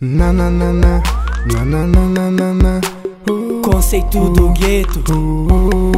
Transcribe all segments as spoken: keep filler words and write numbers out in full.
Na na na na, na na na na na na. Uh, Conceito do gueto, uh,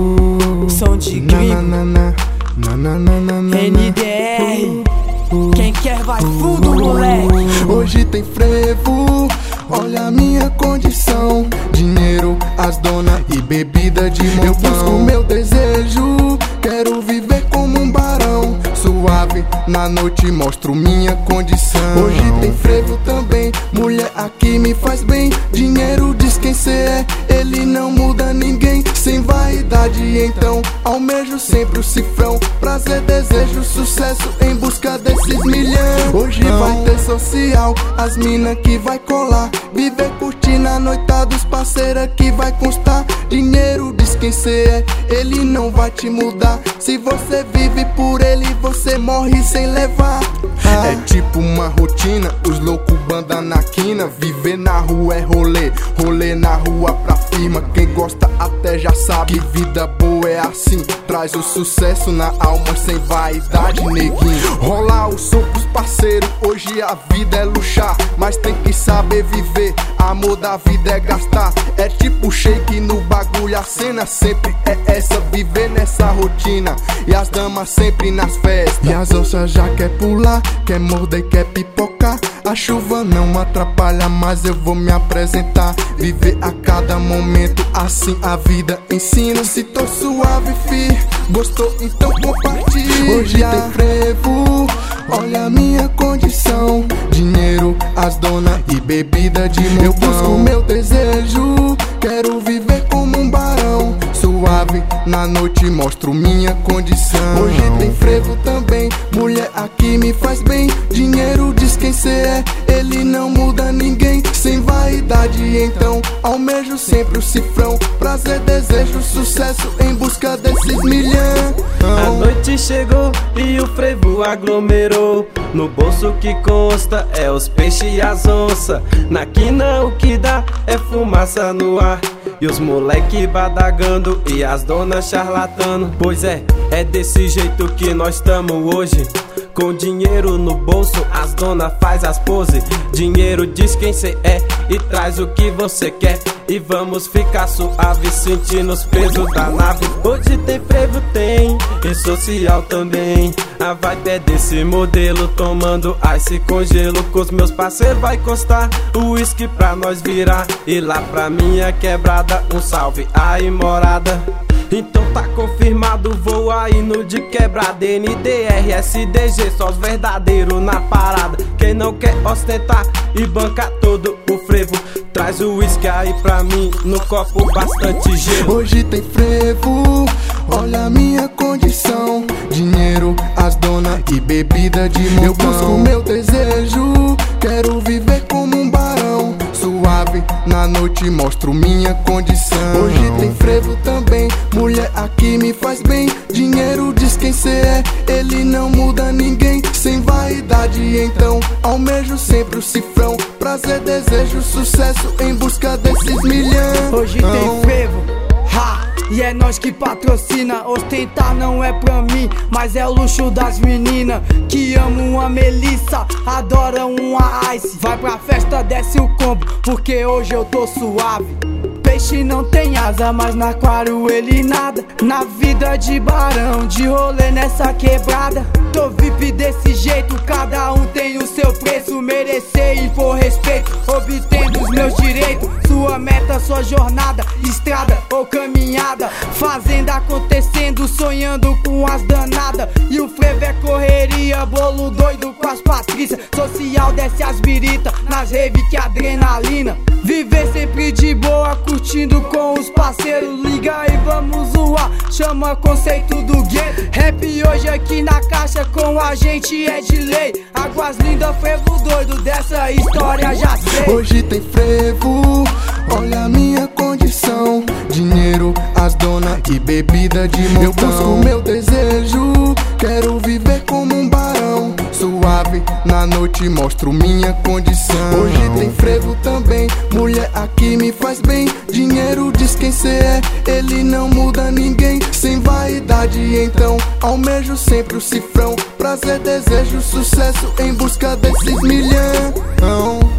uh, som de na gringo, na na na na na na na. N D R. Quem quer vai fundo, moleque. Hoje tem frevo, olha a minha condição. Dinheiro, as donas e bebida de montão. Eu busco meu desejo, quero viver como um barão. Suave, na noite mostro minha condição. Hoje tem frevo também, mulher aqui me faz bem. Dinheiro diz quem cê é, ele não muda ninguém. Sem vaidade então, almejo sempre o cifrão. Prazer, desejo, sucesso em busca desses milhão. Hoje vai ter social, as mina que vai colar. Viver curtindo a noitada, os parceiros que vai constar. Dinheiro diz quem cê é, ele não vai te mudar. Se você vive por ele, você morre sem levar. ah. É tipo uma rotina, os loucos banda na quina. Viver na rua é rolê, rolê na rua pra firma. Quem gosta até já sabe que vida boa é assim. Traz o sucesso na alma sem vaidade, neguinho. Rolar o som pros parceiros, hoje a vida é luxar. Mas tem que saber viver, amor da vida é gastar. É tipo shake no bagulho, a cena sempre é essa. Viver nessa rotina e as damas sempre nas festas. E as onças já quer pular, quer morder e quer pipocar. A chuva não atrapalha, mas eu vou me apresentar. Viver a cada momento, assim a vida ensina. Se tô suave, fi, gostou, então compartilha. Hoje tem frevo, olha a minha condição. Dinheiro, as donas e bebida de montão. Eu busco meu desejo, quero viver como um barão. Suave, na noite mostro minha condição. Hoje tem frevo também, mulher aqui me faz bem. Dinheiro diz quem cê é, ele não muda ninguém. Sem vaidade então, almejo sempre o cifrão. Prazer, desejo, sucesso em busca desses milhão. A noite chegou e o frevo aglomerou. No bolso que consta é os peixes e as onças. Na quina o que dá é fumaça no ar. E os moleque badagando e as donas charlatando. Pois é, é desse jeito que nós tamo hoje. Com dinheiro no bolso, as donas faz as poses. Dinheiro diz quem cê é e traz o que você quer. E vamos ficar suave sentindo os pesos da nave. Hoje tem frevo, tem, e social também. A vibe é desse modelo, tomando ice com gelo. Com os meus parceiros vai costar o uísque pra nós virar. E lá pra minha quebrada, um salve aí morada. Então tá confirmado, vou aí no de quebrada. N D R, S D G, só os verdadeiros na parada. Quem não quer ostentar e banca todo o frevo, traz o uísque aí pra mim, no copo bastante gelo. Hoje tem frevo, olha a minha condição. Dinheiro, as donas e bebida de montão. Eu busco meu desejo, quero viver como um barão. Suave, na noite mostro minha condição. Hoje tem frevo também, mulher aqui me faz bem. Dinheiro diz quem cê é, ele não muda ninguém. Sem vaidade então, almejo sempre o cifrão. Prazer, desejo, sucesso em busca desses milhão. Hoje tem frevo, ha, e é nós que patrocina. Ostentar não é pra mim, mas é o luxo das meninas que amam uma Melissa, adoram uma Ice. Vai pra festa, desce o combo, porque hoje eu tô suave. Peixe não tem asa, mas no aquário ele nada. Na vida de barão, de rolê nessa quebrada. Tô V I P desse jeito, cada um tem o seu preço. Merecer e por respeito, obtendo os meus direitos. Sua meta, sua jornada, estrada ou caminhada. Fazenda acontecendo, sonhando com as danadas. E o frevo é correria, bolo doido com as patrícias. Social desce as birita, nas rave que adrenalina. Viver sempre de boa, curtindo com os parceiros. Liga e vamos zoar, chama conceito do gueto. Rap hoje aqui na caixa, com a gente é de lei. Águas lindas, frevo doido, dessa história já sei. Hoje tem frevo, olha a minha condição. Dinheiro, as donas e bebida de montão. Eu busco meu desejo, quero viver como um barão. Suave, na noite mostro minha condição. Hoje tem frevo também, mulher aqui me faz bem. Dinheiro diz quem cê é, ele não muda ninguém. Sem vaidade então, almejo sempre o cifrão. Prazer, desejo, sucesso em busca desses milhão.